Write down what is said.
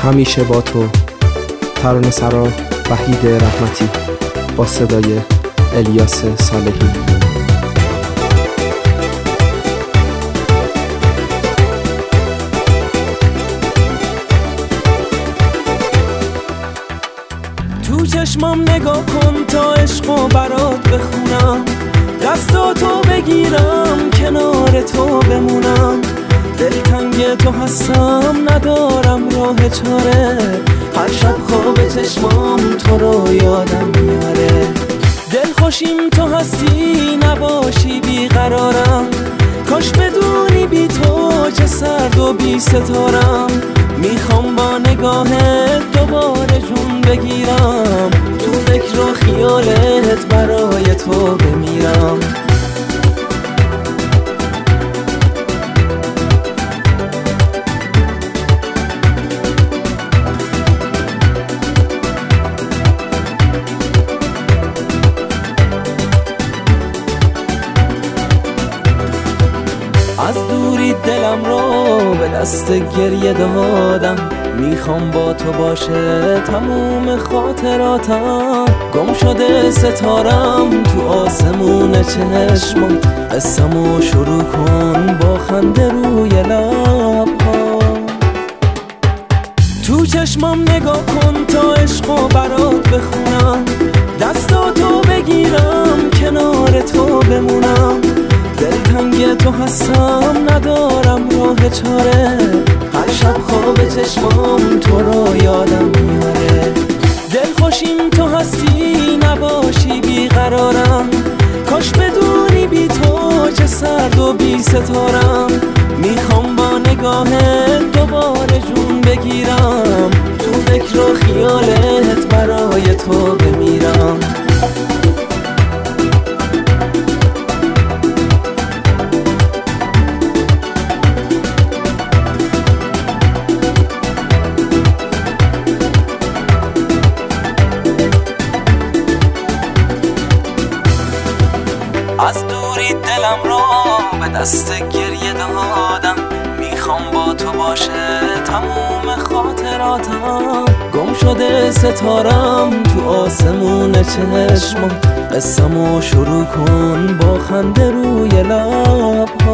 همیشه با تو. ترانه سرا وحید رحمتی با صدای الیاس صالحی. تو چشمام نگاه کن تا عشقو برات بخونم، دستاتو بگیرم کنار تو بمونم. دلتنگ تو هستم ندارم راه چاره، هر شب خواب چشمام تو رو یادم میاره. دلخوشیم تو هستی نباشی بیقرارم، کاش بدونی بی تو چه سرد و بی ستارم. میخوام با نگاهت دوباره جون بگیرم، تو فکر و خیالت برای تو بمیرم. از دوری دلم رو به دست گریه دادم، میخوام با تو باشه تموم خاطراتم. گم شده ستارم تو آسمون چشمات، قصه‌مو شروع کن با خنده روی لب‌ها. تو چشمام نگاه کن تا عشقو برات بخونم، دستاتو بگیرم کنار تو بمونم. دلتنگ تو هستم ندارم راه چاره، هر شب خواب چشمام تو رو یادم میاره. دلخوشیم تو هستی نباشی بیقرارم، کاش بدونی بی تو چه سرد و بی ستارم. میخوام با نگاهت دوباره جون بگیرم، تو فکر و خیالت برای تو بمیرم. از دوری دلم رو به دست گریه دادم، میخوام با تو باشه تموم خاطراتم. گم شده ستارم تو آسمون چشمات، قصه‌مو شروع کن با خنده روی لب.